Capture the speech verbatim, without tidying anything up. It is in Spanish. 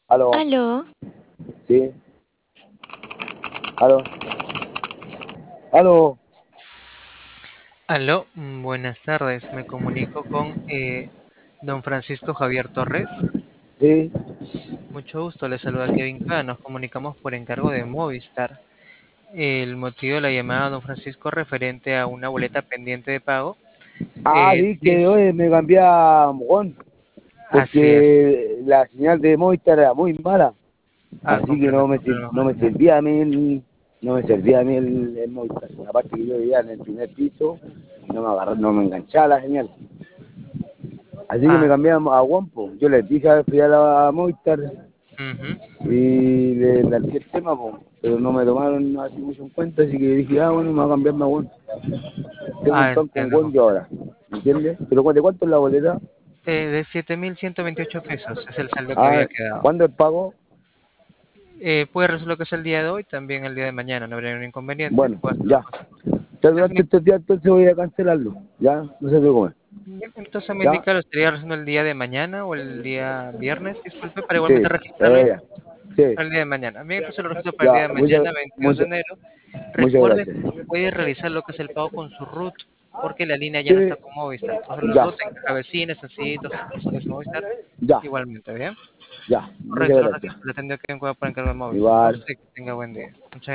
Aló, Aló, sí, aló, aló, Aló, mm, buenas tardes. Me comunico con eh, don Francisco Javier Torres. sí. Mucho gusto, le saluda Kevin K. Nos comunicamos por encargo de Movistar. El motivo de la llamada, don Francisco, referente a una boleta pendiente de pago. Ah, Eh, sí, que diez. hoy me cambié a Mogón, Así es. porque la señal de Movistar era muy mala, Ah, así que comprendo, no me, sir- comprendo. no me servía a mí el, no me servía a mí el, el Movistar. Aparte que yo vivía en el primer piso y no me agarró, no me enganchaba la señal. Así que me Ah, cambié a, a Wompo. Yo les dije, fui a la Movistar ujú. y le planteé el tema, po, pero no me tomaron así mucho en cuenta, así que dije, ah, bueno, me voy a cambiarme a Wompo. Tengo un Ah, plan con entiendo, Gon yo comprendo. ahora, ¿me entiendes? Pero ¿de cuánto es la boleta? Eh, de siete mil ciento veintiocho pesos es el saldo que Ah, había quedado. ¿cuándo el pago? Eh, puede resolver lo que es el día de hoy, también el día de mañana, no habría ningún inconveniente. Bueno, Puede hacer ya. ambas. Ya Entonces durante estos días entonces voy a cancelarlo, ya, no se preocupe. Bien, entonces me Ya, indica, lo estaría realizando el día de mañana o el día viernes, disculpe, para sí, igualmente registrarlo eh, ya. Sí, para el día de mañana. Bien, entonces lo registro para el día ya, de muchas, mañana, veintidós de muchas, enero. muchas Recuerde gracias. que puede realizar lo que es el pago con su R U T, porque la línea ya no Sí, está con Movistar. Por ejemplo, el ya, R U T en Caja Vecina, Sencillito, sucursales Movistar, ya, igualmente, ¿bien? ya, muchas Correcto, lo gracias. registro, le atendió que en Cueva por encargo de Movistar. A Igual. usted que tenga buen día. Muchas